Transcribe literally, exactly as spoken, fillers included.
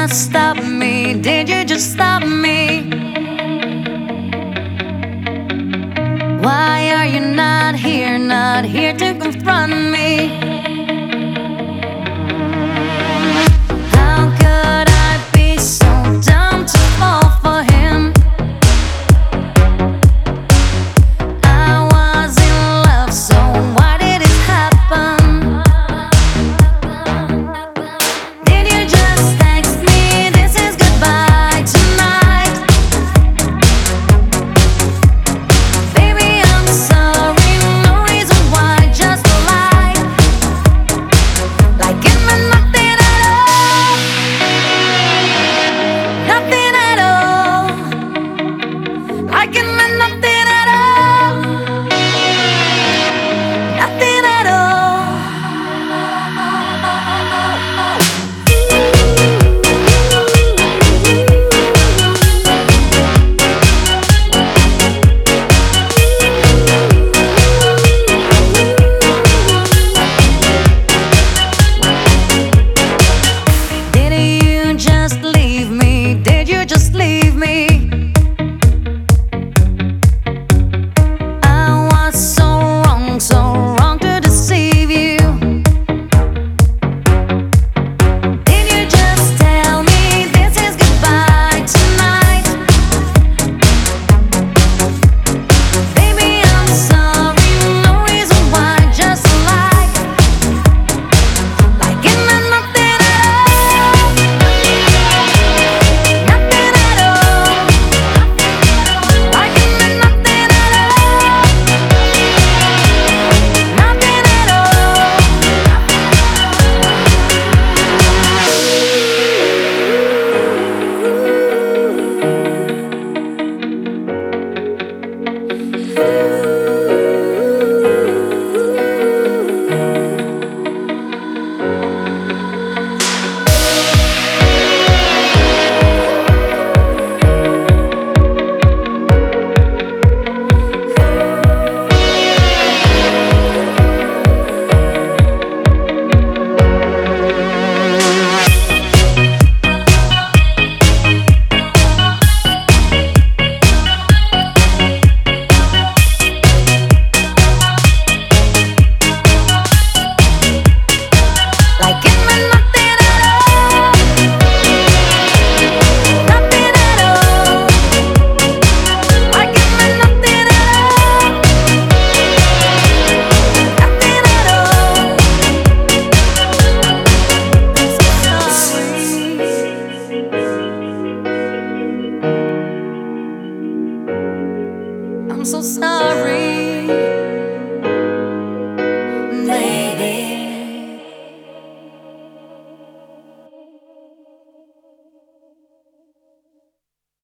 just stop me? Did you just stop me? Why are you not here, not here to confront me? Just leave me. I was so wrong, so wrong to deceive you. Did you just tell me this is goodbye tonight? Baby, I'm sorry, no reason why, just a lie. Like it meant nothing at all. I'm so sorry.